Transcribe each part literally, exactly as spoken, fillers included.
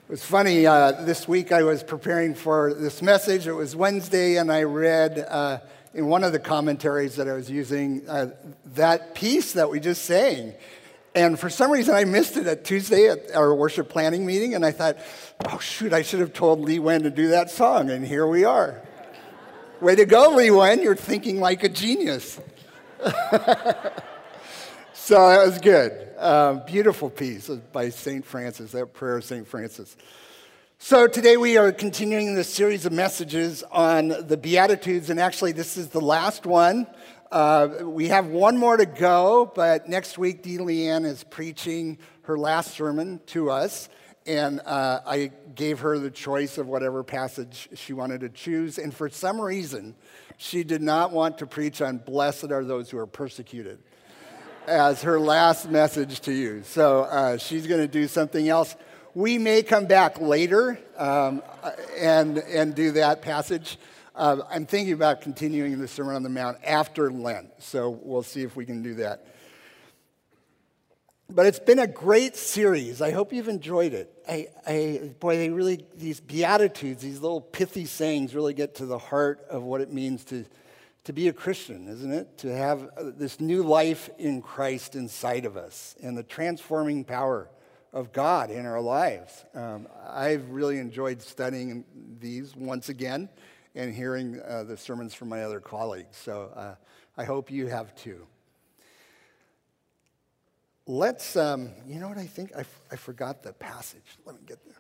It was funny, uh, this week I was preparing for this message. It was Wednesday, and I read uh, in one of the commentaries that I was using uh, that piece that we just sang. And for some reason, I missed it at Tuesday at our worship planning meeting, and I thought, oh, shoot, I should have told Lee Wen to do that song, and here we are. Way to go, Lee Wen. You're thinking like a genius. So that was good. Um, beautiful piece by Saint Francis, that prayer of Saint Francis. So today we are continuing this series of messages on the Beatitudes, and actually this is the last one. Uh, we have one more to go, but next week Dee Leanne is preaching her last sermon to us, and uh, I gave her the choice of whatever passage she wanted to choose, and for some reason she did not want to preach on "Blessed are those who are persecuted" as her last message to you. So uh, she's going to do something else. We may come back later um, and and do that passage. Uh, I'm thinking about continuing the Sermon on the Mount after Lent, so we'll see if we can do that. But it's been a great series. I hope you've enjoyed it. I, I boy, they really, these Beatitudes, these little pithy sayings really get to the heart of what it means to To be a Christian, isn't it? To have this new life in Christ inside of us and the transforming power of God in our lives. Um, I've really enjoyed studying these once again and hearing uh, the sermons from my other colleagues. So uh, I hope you have too. Let's, um, you know what I think? I, f- I forgot the passage. Let me get there.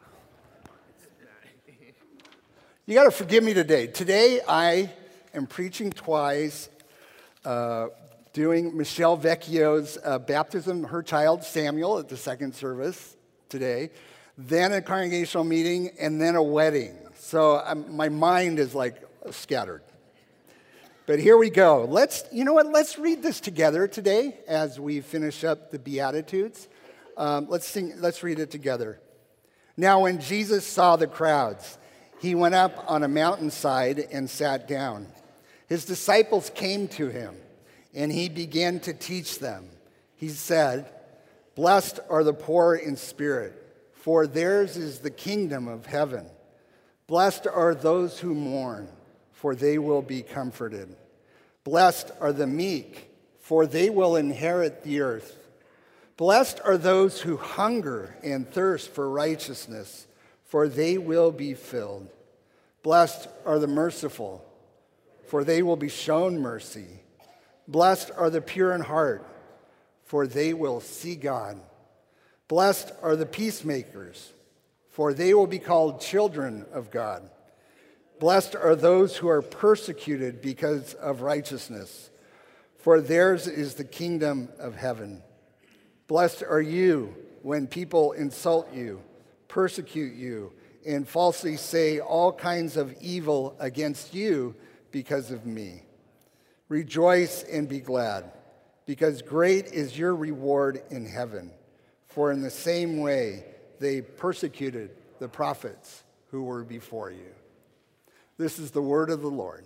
You got to forgive me today. Today I am preaching twice, uh, doing Michelle Vecchio's uh, baptism, her child Samuel, at the second service today, then a congregational meeting, and then a wedding. So um, my mind is like scattered. But here we go. Let's, you know what, let's read this together today as we finish up the Beatitudes. Um, let's sing, let's read it together. Now when Jesus saw the crowds, he went up on a mountainside and sat down. His disciples came to him, and he began to teach them. He said, "Blessed are the poor in spirit, for theirs is the kingdom of heaven. Blessed are those who mourn, for they will be comforted. Blessed are the meek, for they will inherit the earth. Blessed are those who hunger and thirst for righteousness, for they will be filled. Blessed are the merciful, for they will be shown mercy. Blessed are the pure in heart, for they will see God. Blessed are the peacemakers, for they will be called children of God. Blessed are those who are persecuted because of righteousness, for theirs is the kingdom of heaven. Blessed are you when people insult you, persecute you, and falsely say all kinds of evil against you because of me. Rejoice and be glad, because great is your reward in heaven. For in the same way they persecuted the prophets who were before you." This is the word of the Lord.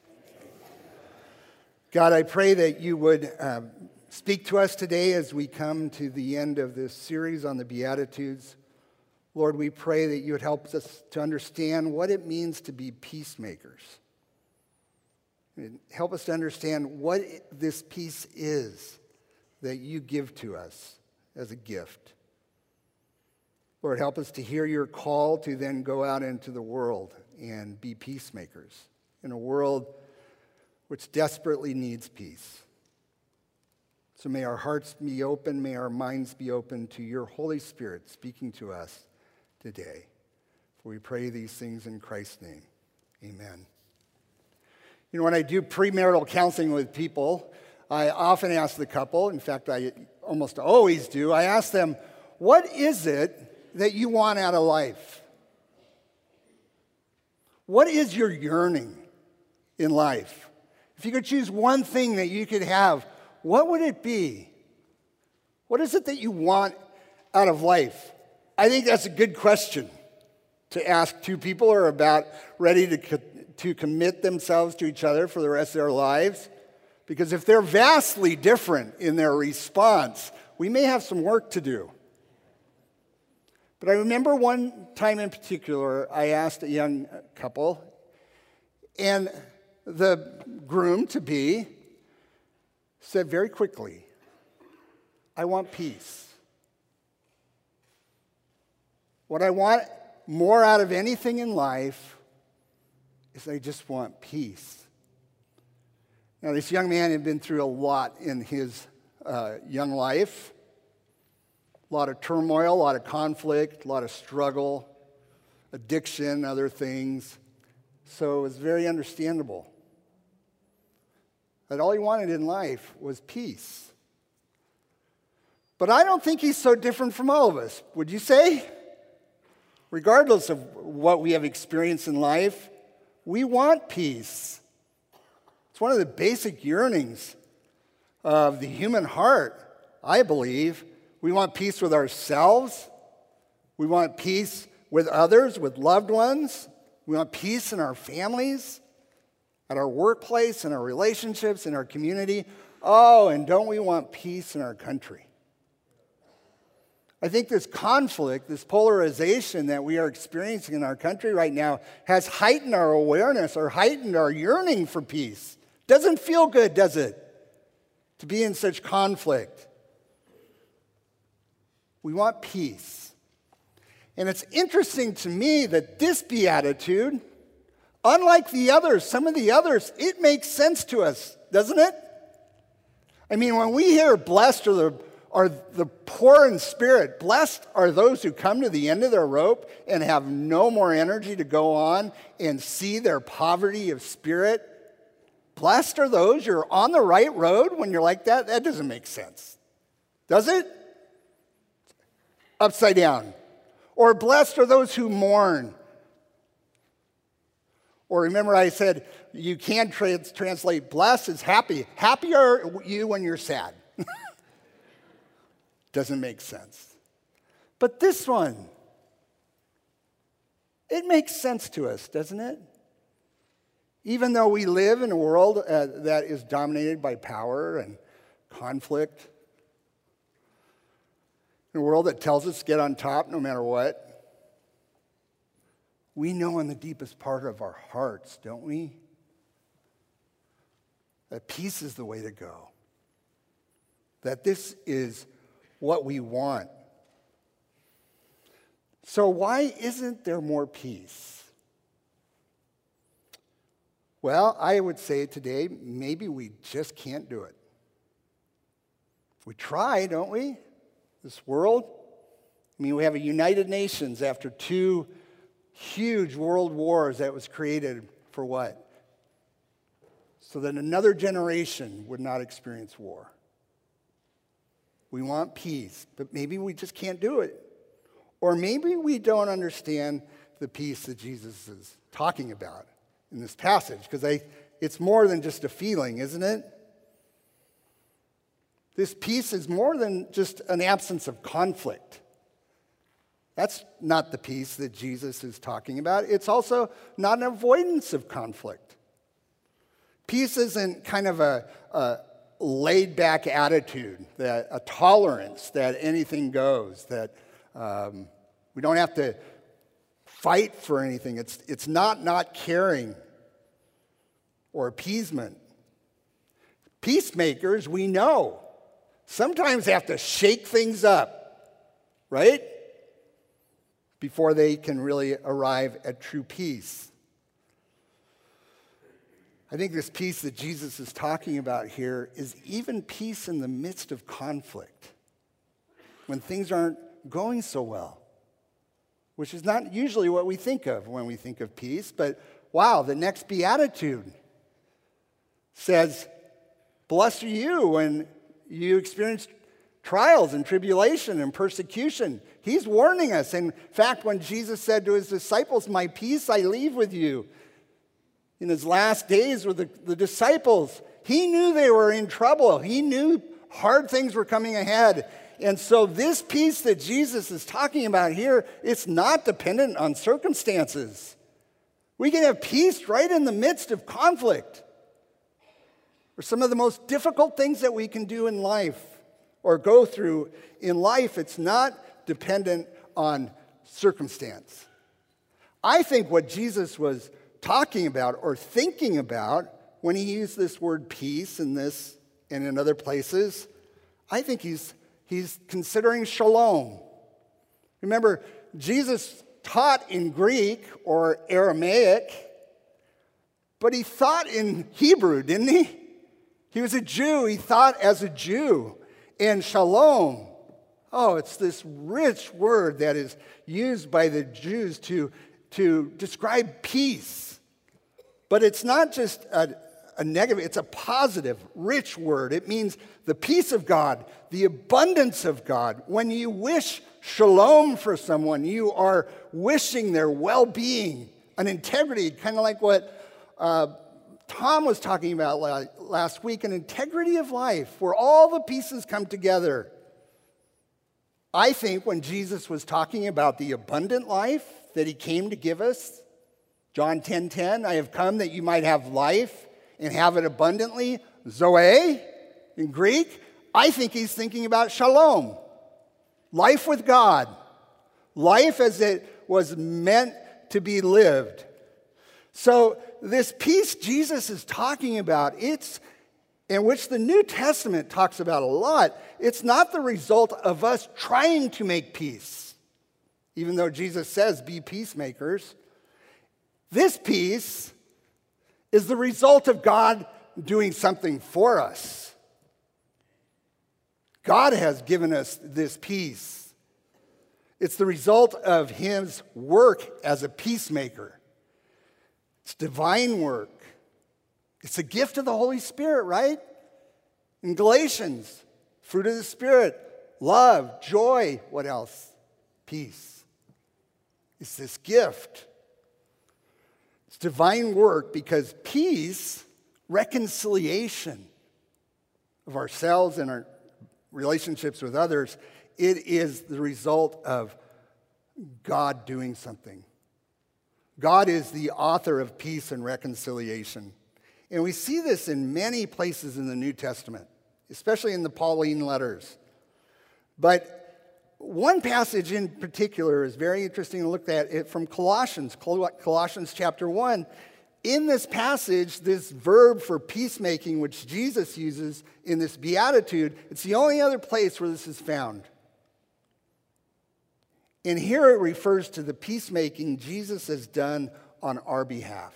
God, I pray that you would um, speak to us today as we come to the end of this series on the Beatitudes. Lord, we pray that you would help us to understand what it means to be peacemakers. Help us to understand what this peace is that you give to us as a gift. Lord, help us to hear your call to then go out into the world and be peacemakers in a world which desperately needs peace. So may our hearts be open, may our minds be open to your Holy Spirit speaking to us today. For we pray these things in Christ's name. Amen. You know, when I do premarital counseling with people, I often ask the couple, in fact, I almost always do, I ask them, what is it that you want out of life? What is your yearning in life? If you could choose one thing that you could have, what would it be? What is it that you want out of life? I think that's a good question to ask two people who are about ready to, co- to commit themselves to each other for the rest of their lives. Because if they're vastly different in their response, we may have some work to do. But I remember one time in particular, I asked a young couple, and the groom-to-be said very quickly, I want peace. What I want more out of anything in life is I just want peace. Now, this young man had been through a lot in his uh, young life. A lot of turmoil, a lot of conflict, a lot of struggle, addiction, other things. So it was very understandable that all he wanted in life was peace. But I don't think he's so different from all of us, would you say? Regardless of what we have experienced in life, we want peace. It's one of the basic yearnings of the human heart, I believe. We want peace with ourselves. We want peace with others, with loved ones. We want peace in our families, at our workplace, in our relationships, in our community. Oh, and don't we want peace in our country? I think this conflict, this polarization that we are experiencing in our country right now has heightened our awareness or heightened our yearning for peace. Doesn't feel good, does it, to be in such conflict? We want peace. And it's interesting to me that this beatitude, unlike the others, some of the others, it makes sense to us, doesn't it? I mean, when we hear blessed are the, are the poor in spirit, blessed are those who come to the end of their rope and have no more energy to go on and see their poverty of spirit. Blessed are those, you're on the right road when you're like that. That doesn't make sense, does it? Upside down. Or blessed are those who mourn. Or remember I said you can trans- translate blessed as happy. Happy are you when you're sad. Doesn't make sense. But this one, it makes sense to us, doesn't it? Even though we live in a world uh, that is dominated by power and conflict, in a world that tells us to get on top no matter what, we know in the deepest part of our hearts, don't we, that peace is the way to go. That this is what we want. So why isn't there more peace? Well, I would say today, maybe we just can't do it. We try, don't we? This world. I mean, we have a United Nations after two huge world wars that was created for what? So that another generation would not experience war. We want peace, but maybe we just can't do it. Or maybe we don't understand the peace that Jesus is talking about in this passage, because I, it's more than just a feeling, isn't it? This peace is more than just an absence of conflict. That's not the peace that Jesus is talking about. It's also not an avoidance of conflict. Peace isn't kind of a, a laid-back attitude, that a tolerance that anything goes, that um, we don't have to fight for anything. It's, it's not not caring or appeasement. Peacemakers, we know, sometimes have to shake things up, right? Before they can really arrive at true peace. I think this peace that Jesus is talking about here is even peace in the midst of conflict, when things aren't going so well, which is not usually what we think of when we think of peace. But wow, the next beatitude says, blessed are you when you experience trials and tribulation and persecution. He's warning us. In fact, when Jesus said to his disciples, my peace I leave with you, in his last days with the, the disciples, he knew they were in trouble. He knew hard things were coming ahead. And so this peace that Jesus is talking about here, it's not dependent on circumstances. We can have peace right in the midst of conflict, or some of the most difficult things that we can do in life or go through in life. It's not dependent on circumstance. I think what Jesus was talking about or thinking about when he used this word peace in this and in other places, I think he's, he's considering shalom. Remember, Jesus taught in Greek or Aramaic, but he thought in Hebrew, didn't he? He was a Jew. He thought as a Jew. And shalom, oh, it's this rich word that is used by the Jews to, to describe peace. But it's not just a, a negative, it's a positive, rich word. It means the peace of God, the abundance of God. When you wish shalom for someone, you are wishing their well-being, an integrity, kind of like what uh, Tom was talking about last week, an integrity of life where all the pieces come together. I think when Jesus was talking about the abundant life that he came to give us, John ten ten, I have come that you might have life and have it abundantly, zoe in Greek, I think he's thinking about shalom, life with God, life as it was meant to be lived. So this peace Jesus is talking about, it's, in which the New Testament talks about a lot, it's not the result of us trying to make peace, even though Jesus says, be peacemakers. This peace is the result of God doing something for us. God has given us this peace. It's the result of his work as a peacemaker. It's divine work. It's a gift of the Holy Spirit, right? In Galatians, fruit of the Spirit, love, joy, what else? Peace. It's this gift. It's divine work because peace, reconciliation of ourselves and our relationships with others, it is the result of God doing something. God is the author of peace and reconciliation. And we see this in many places in the New Testament, especially in the Pauline letters. But one passage in particular is very interesting to look at, it from Colossians, Colossians chapter one. In this passage, this verb for peacemaking, which Jesus uses in this beatitude, it's the only other place where this is found. And here it refers to the peacemaking Jesus has done on our behalf.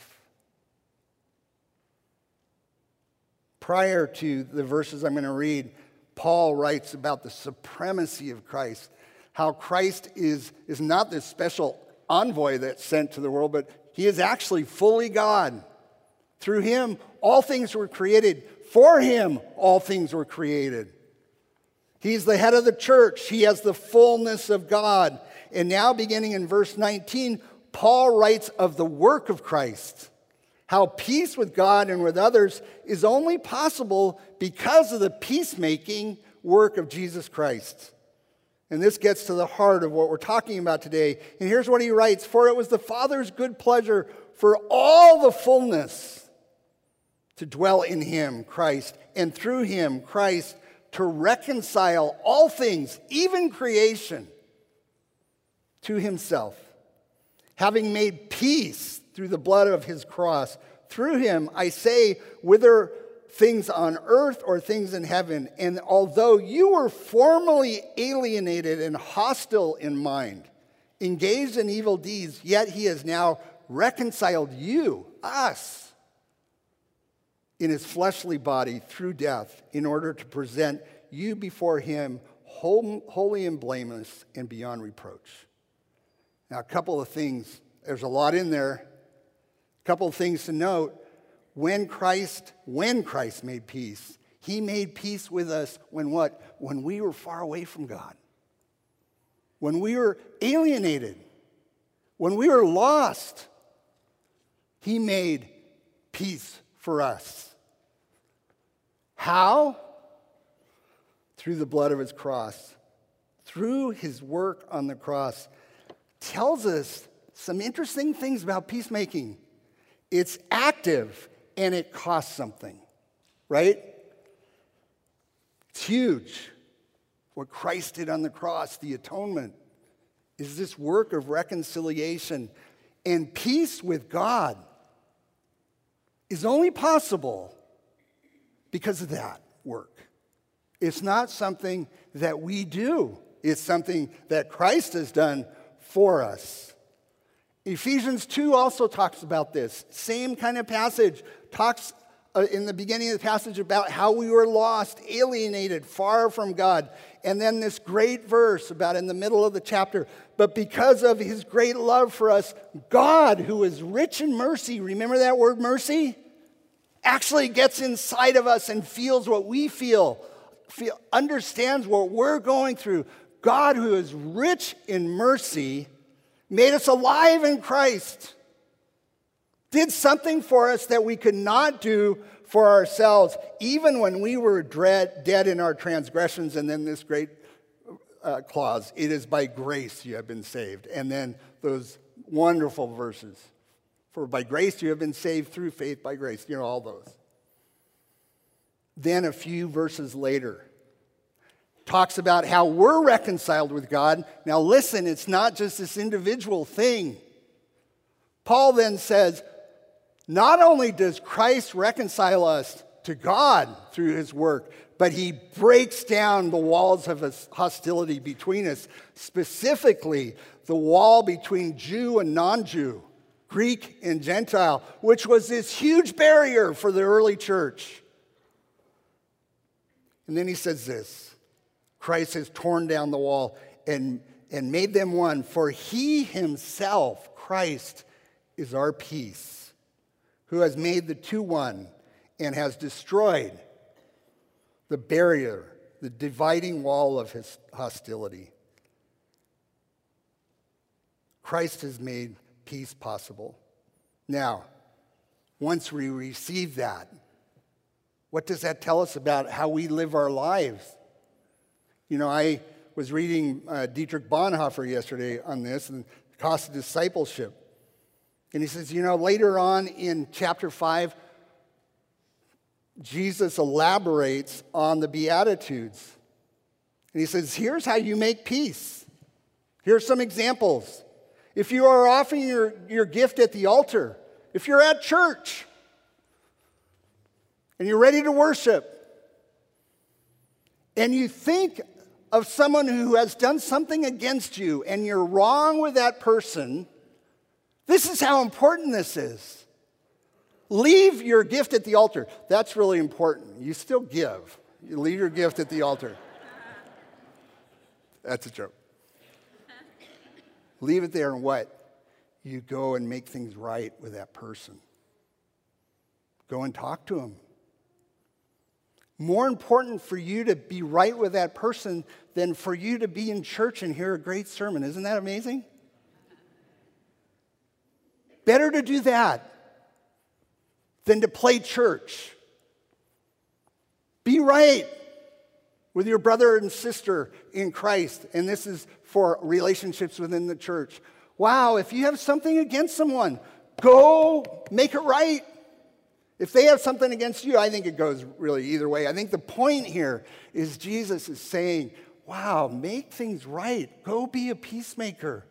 Prior to the verses I'm going to read, Paul writes about the supremacy of Christ, how Christ is, is not this special envoy that's sent to the world, but he is actually fully God. Through him, all things were created. For him, all things were created. He's the head of the church. He has the fullness of God. And now, beginning in verse nineteen, Paul writes of the work of Christ, how peace with God and with others is only possible because of the peacemaking work of Jesus Christ. And this gets to the heart of what we're talking about today. And here's what he writes: for it was the Father's good pleasure for all the fullness to dwell in him, Christ, and through him, Christ, to reconcile all things, even creation, to himself, having made peace through the blood of his cross. Through him, I say, whether things on earth or things in heaven. And although you were formerly alienated and hostile in mind, engaged in evil deeds, yet he has now reconciled you, us, in his fleshly body through death, in order to present you before him holy and blameless and beyond reproach. Now, a couple of things. There's a lot in there. A couple of things to note. When Christ, when Christ made peace, he made peace with us when what? When we were far away from God. When we were alienated. When we were lost. He made peace for us. How? Through the blood of his cross. Through his work on the cross. Tells us some interesting things about peacemaking. It's active and it costs something, right? It's huge. What Christ did on the cross, the atonement, is this work of reconciliation and peace with God is only possible because of that work. It's not something that we do. It's something that Christ has done for us. Ephesians two also talks about this. Same kind of passage. Talks uh, in the beginning of the passage about how we were lost, alienated, far from God. And then this great verse about in the middle of the chapter. But because of his great love for us, God, who is rich in mercy, remember that word mercy? Actually gets inside of us and feels what we feel, feel understands what we're going through. God, who is rich in mercy, made us alive in Christ, did something for us that we could not do for ourselves, even when we were dread, dead in our transgressions. And then this great uh, clause, it is by grace you have been saved. And then those wonderful verses, for by grace you have been saved through faith by grace, you know, all those. Then a few verses later, talks about how we're reconciled with God. Now listen, it's not just this individual thing. Paul then says, not only does Christ reconcile us to God through his work, but he breaks down the walls of his hostility between us, specifically the wall between Jew and non-Jew, Greek and Gentile, which was this huge barrier for the early church. And then he says this, Christ has torn down the wall and, and made them one, for he himself, Christ, is our peace, who has made the two one and has destroyed the barrier, the dividing wall of his hostility. Christ has made peace possible. Now, once we receive that, what does that tell us about how we live our lives? You know, I was reading uh, Dietrich Bonhoeffer yesterday on this, and the cost of discipleship. And he says, you know, later on in chapter five, Jesus elaborates on the Beatitudes. And he says, here's how you make peace. Here's some examples. If you are offering your, your gift at the altar, if you're at church, and you're ready to worship, and you think of someone who has done something against you, and you're wrong with that person, this is how important this is. Leave your gift at the altar. That's really important. You still give. You leave your gift at the altar. That's a joke. Leave it there, and what? You go and make things right with that person. Go and talk to him. More important for you to be right with that person than for you to be in church and hear a great sermon. Isn't that amazing? Better to do that than to play church. Be right with your brother and sister in Christ. And this is for relationships within the church. Wow, if you have something against someone, go make it right. If they have something against you, I think it goes really either way. I think the point here is Jesus is saying, wow, make things right. Go be a peacemaker.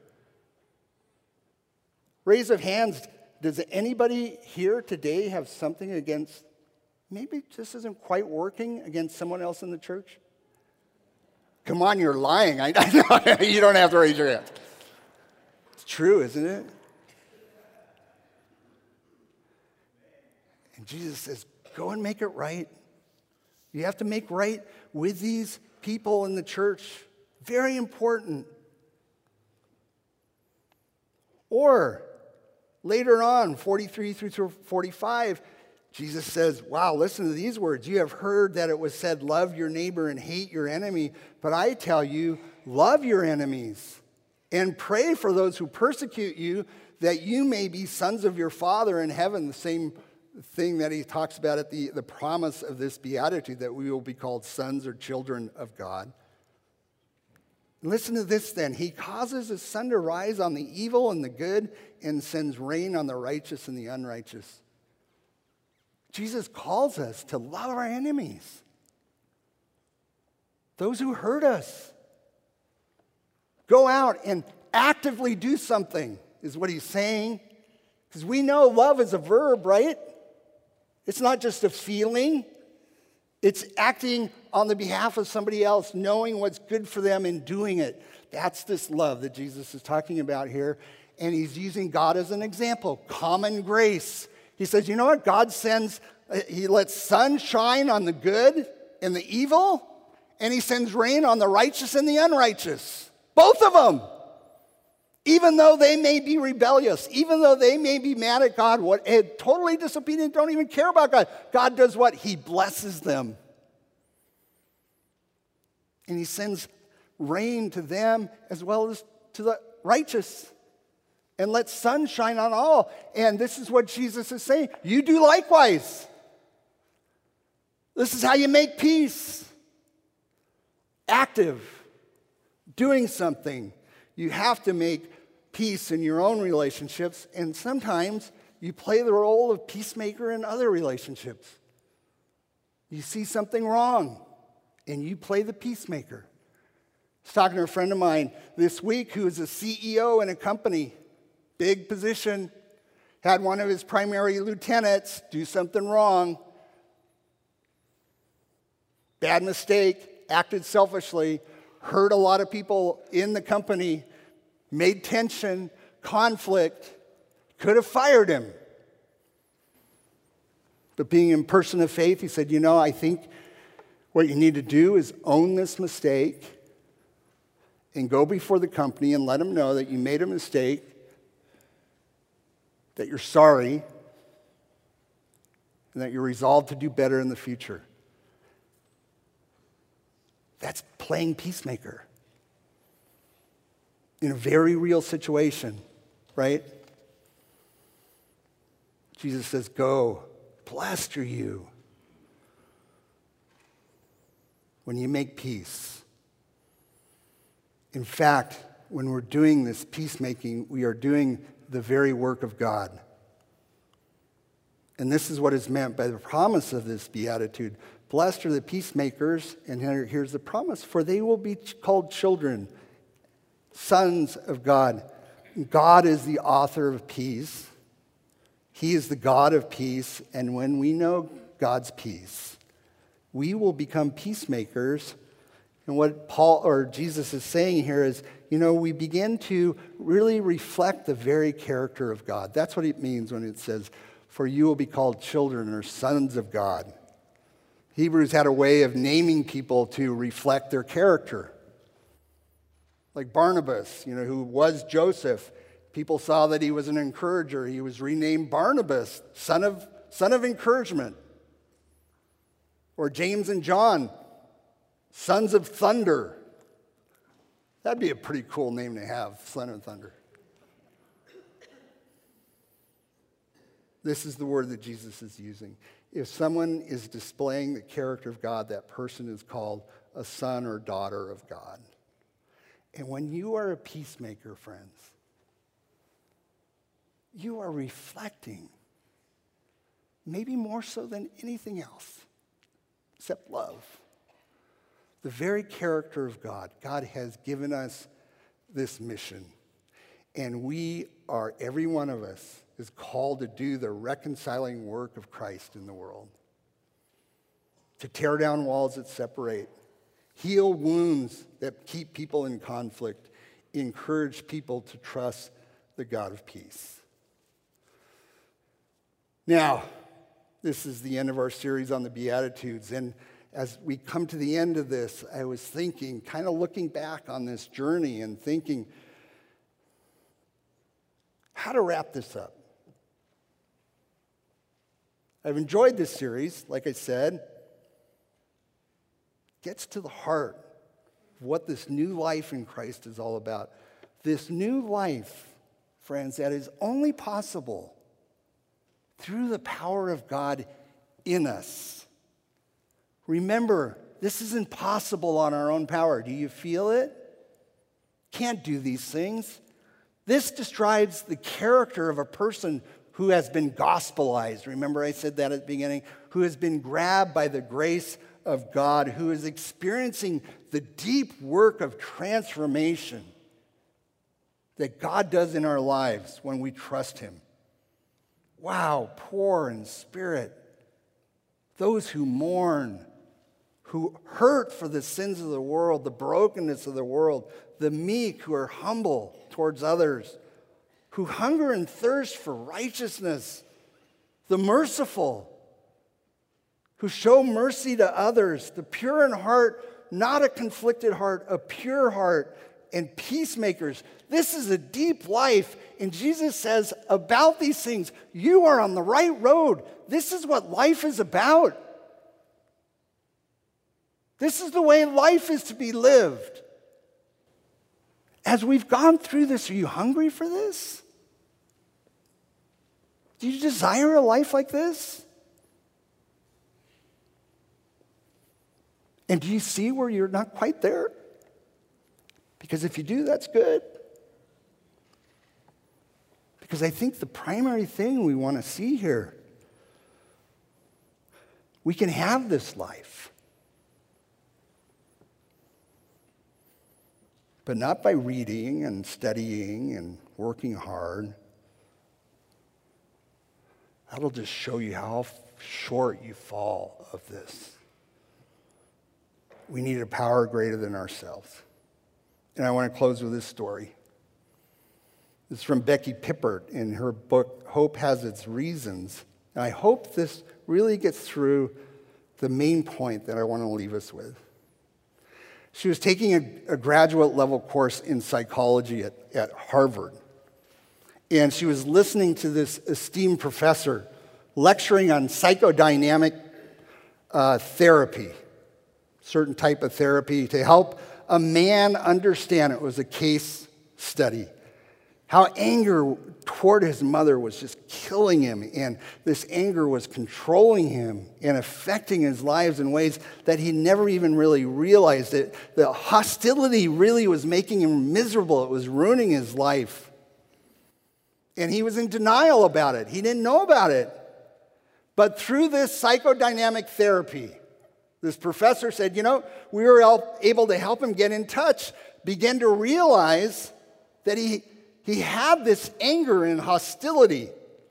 Raise of hands, does anybody here today have something against, maybe this isn't quite working against someone else in the church? Come on, you're lying. I, I know. You don't have to raise your hand. It's true, isn't it? And Jesus says, go and make it right. You have to make right with these people in the church. Very important. Or later on, forty-three through forty-five, Jesus says, wow, listen to these words. You have heard that it was said, love your neighbor and hate your enemy. But I tell you, love your enemies and pray for those who persecute you, that you may be sons of your Father in heaven. The same thing that he talks about at the, the promise of this beatitude, that we will be called sons or children of God. Listen to this then. He causes his sun to rise on the evil and the good and sends rain on the righteous and the unrighteous. Jesus calls us to love our enemies, those who hurt us. Go out and Actively do something is what he's saying. Because we know love is a verb, right? It's not just a feeling. It's acting on the behalf of somebody else, knowing what's good for them and doing it. That's this love that Jesus is talking about here. And he's using God as an example. Common grace. He says, you know what? God sends, he lets sun shine on the good and the evil, and he sends rain on the righteous and the unrighteous. Both of them. Even though they may be rebellious, even though they may be mad at God, what, totally disobedient, don't even care about God. God does what? He blesses them. And he sends rain to them as well as to the righteous. And let sun shine on all. And this is what Jesus is saying. You do likewise. This is how you make peace. Active. Doing something. You have to make peace in your own relationships. And sometimes you play the role of peacemaker in other relationships. You see something wrong. And you play the peacemaker. I was talking to a friend of mine this week who is a C E O in a company. Big position, had one of his primary lieutenants do something wrong. Bad mistake, acted selfishly, hurt a lot of people in the company, made tension, conflict, could have fired him. But being a person of faith, he said, you know, I think what you need to do is own this mistake and go before the company and let them know that you made a mistake, that you're sorry, and that you're resolved to do better in the future. That's playing peacemaker in a very real situation, right? Jesus says, go, blessed are you when you make peace. In fact, when we're doing this peacemaking, we are doing the very work of God. And this is what is meant by the promise of this beatitude. Blessed are the peacemakers, and here, here's the promise, for they will be called children, sons of God. God is the author of peace. He is the God of peace, and when we know God's peace, we will become peacemakers. And what Paul or Jesus is saying here is, you know, we begin to really reflect the very character of God. That's what it means when it says, for you will be called children or sons of God. Hebrews had a way of naming people to reflect their character. Like Barnabas, you know, who was Joseph. People saw that he was an encourager. He was renamed Barnabas, son of, son of encouragement. Or James and John, sons of thunder. That'd be a pretty cool name to have, Son of Thunder. This is the word that Jesus is using. If someone is displaying the character of God, that person is called a son or daughter of God. And when you are a peacemaker, friends, you are reflecting, maybe more so than anything else, except love. The very character of God. God has given us this mission. And we are, every one of us, is called to do the reconciling work of Christ in the world. To tear down walls that separate. Heal wounds that keep people in conflict. Encourage people to trust the God of peace. Now, this is the end of our series on the Beatitudes. And as we come to the end of this, I was thinking, kind of looking back on this journey and thinking how to wrap this up. I've enjoyed this series, like I said. Gets to the heart of what this new life in Christ is all about. This new life, friends, that is only possible through the power of God in us. Remember, this isn't possible on our own power. Do you feel it? Can't do these things. This describes the character of a person who has been gospelized. Remember I said that at the beginning? Who has been grabbed by the grace of God, who is experiencing the deep work of transformation. that God does in our lives when we trust him. Wow, poor in spirit, those who mourn, who hurt for the sins of the world, the brokenness of the world, the meek who are humble towards others, who hunger and thirst for righteousness, the merciful, who show mercy to others, the pure in heart, not a conflicted heart, a pure heart, and peacemakers. This is a deep life, and Jesus says about these things, you are on the right road. This is what life is about. This is the way life is to be lived. As we've gone through this, are you hungry for this? Do you desire a life like this? And do you see where you're not quite there? Because if you do, that's good. Because I think the primary thing we want to see here, we can have this life, but not by reading and studying and working hard. That'll just show you how short you fall of this. We need a power greater than ourselves. And I want to close with this story. It's from Becky Pippert in her book, Hope Has Its Reasons. And I hope this really gets through the main point that I want to leave us with. She was taking a, a graduate level course in psychology at, at Harvard. And she was listening to this esteemed professor lecturing on psychodynamic uh, therapy, certain type of therapy to help a man understand. It was a case study. How anger toward his mother was just killing him, and this anger was controlling him and affecting his lives in ways that he never even really realized. It. The hostility really was making him miserable. It was ruining his life. And he was in denial about it. He didn't know about it. But through this psychodynamic therapy, this professor said, you know, we were able to help him get in touch, begin to realize that he, he had this anger and hostility.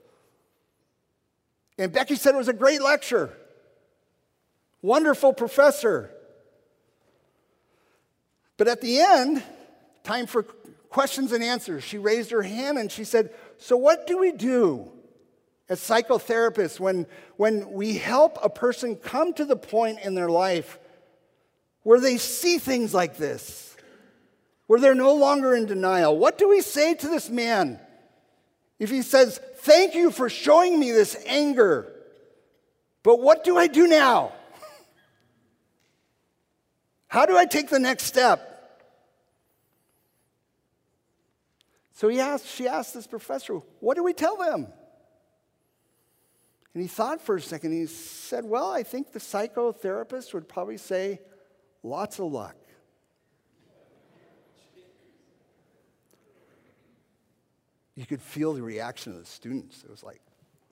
And Becky said it was a great lecture. Wonderful professor. But at the end, time for questions and answers. She raised her hand and she said, so what do we do as psychotherapists when, when we help a person come to the point in their life where they see things like this, where they're no longer in denial? What do we say to this man if he says, thank you for showing me this anger, but what do I do now? How do I take the next step? So he asked, she asked this professor, what do we tell them? And he thought for a second. He said, well, I think the psychotherapist would probably say, lots of luck. You could feel the reaction of the students. It was like,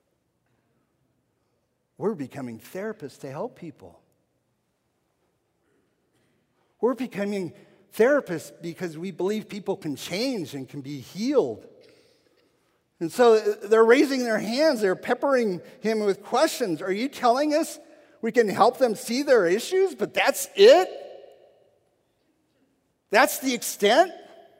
we're becoming therapists to help people. We're becoming therapists because we believe people can change and can be healed. And so they're raising their hands. They're peppering him with questions. Are you telling us we can help them see their issues, but that's it? That's the extent?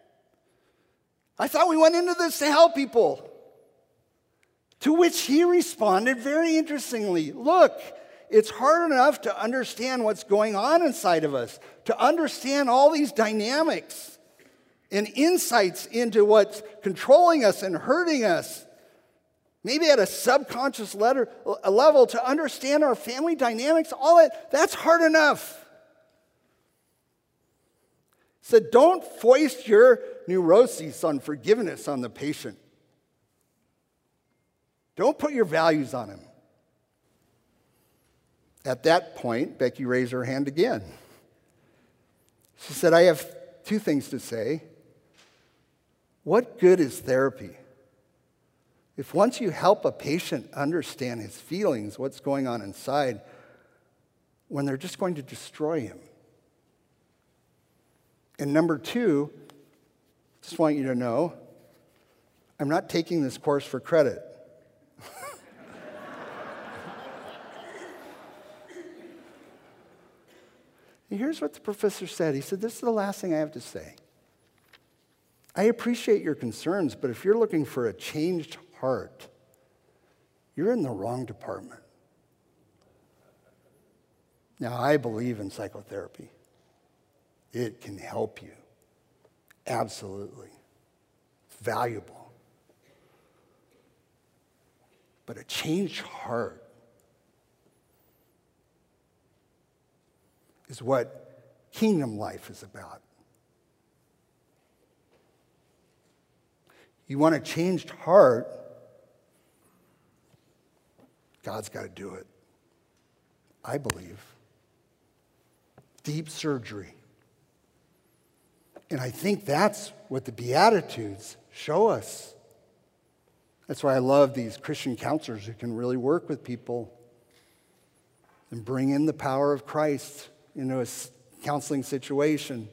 I thought we went into this to help people. To which he responded very interestingly, look, it's hard enough to understand what's going on inside of us, to understand all these dynamics and insights into what's controlling us and hurting us. Maybe at a subconscious letter, a level to understand our family dynamics, all that, that's hard enough. So don't foist your neuroses on forgiveness on the patient. Don't put your values on him. At that point, Becky raised her hand again. She said, I have two things to say. What good is therapy if once you help a patient understand his feelings, what's going on inside, when they're just going to destroy him? And number two, just want you to know, I'm not taking this course for credit. And here's what the professor said. He said, this is the last thing I have to say. I appreciate your concerns, but if you're looking for a changed heart, you're in the wrong department. Now, I believe in psychotherapy. It can help you. Absolutely. It's valuable. But a changed heart is what kingdom life is about. You want a changed heart, God's got to do it. I believe. Deep surgery. And I think that's what the Beatitudes show us. That's why I love these Christian counselors who can really work with people and bring in the power of Christ into a counseling situation.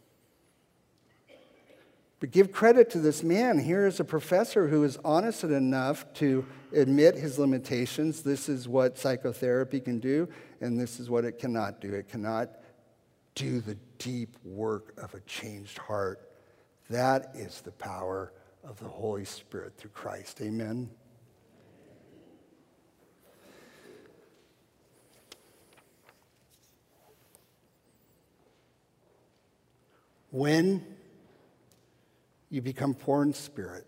But give credit to this man. Here is a professor who is honest enough to admit his limitations. This is what psychotherapy can do, and this is what it cannot do. It cannot do the deep work of a changed heart. That is the power of the Holy Spirit through Christ. Amen. When you become poor in spirit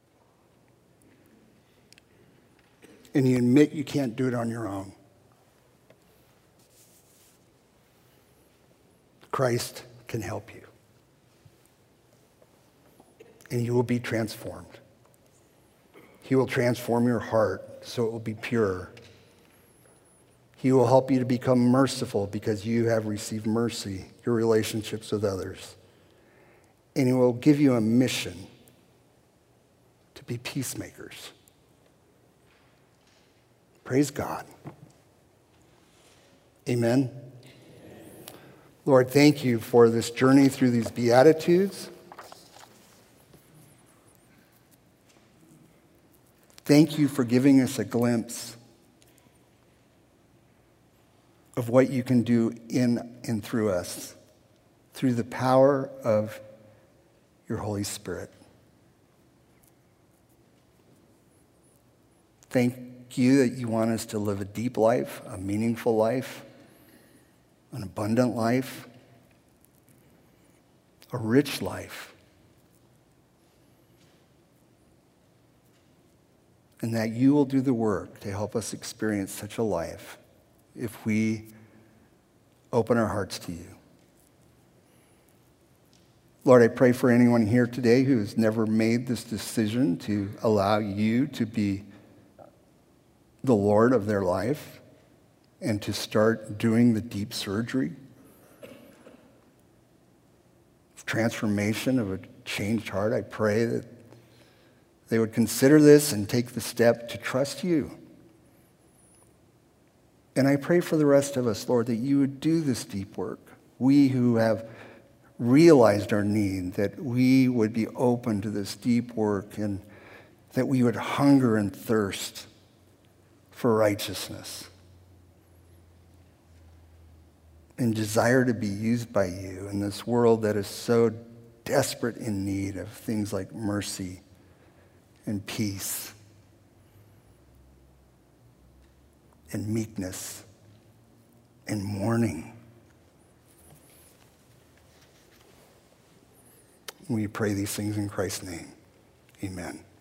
and you admit you can't do it on your own, Christ can help you. And you will be transformed. He will transform your heart so it will be pure. He will help you to become merciful because you have received mercy, your relationships with others. And he will give you a mission to be peacemakers. Praise God. Amen. Lord, thank you for this journey through these Beatitudes. Thank you for giving us a glimpse of what you can do in and through us, through the power of your Holy Spirit. Thank you that you want us to live a deep life, a meaningful life, an abundant life, a rich life. And that you will do the work to help us experience such a life if we open our hearts to you. Lord, I pray for anyone here today who has never made this decision to allow you to be the Lord of their life and to start doing the deep surgery, transformation of a changed heart. I pray that they would consider this and take the step to trust you. And I pray for the rest of us, Lord, that you would do this deep work. We who have realized our need, that we would be open to this deep work and that we would hunger and thirst for righteousness and desire to be used by you in this world that is so desperate in need of things like mercy and peace and meekness and mourning. We pray these things in Christ's name. Amen.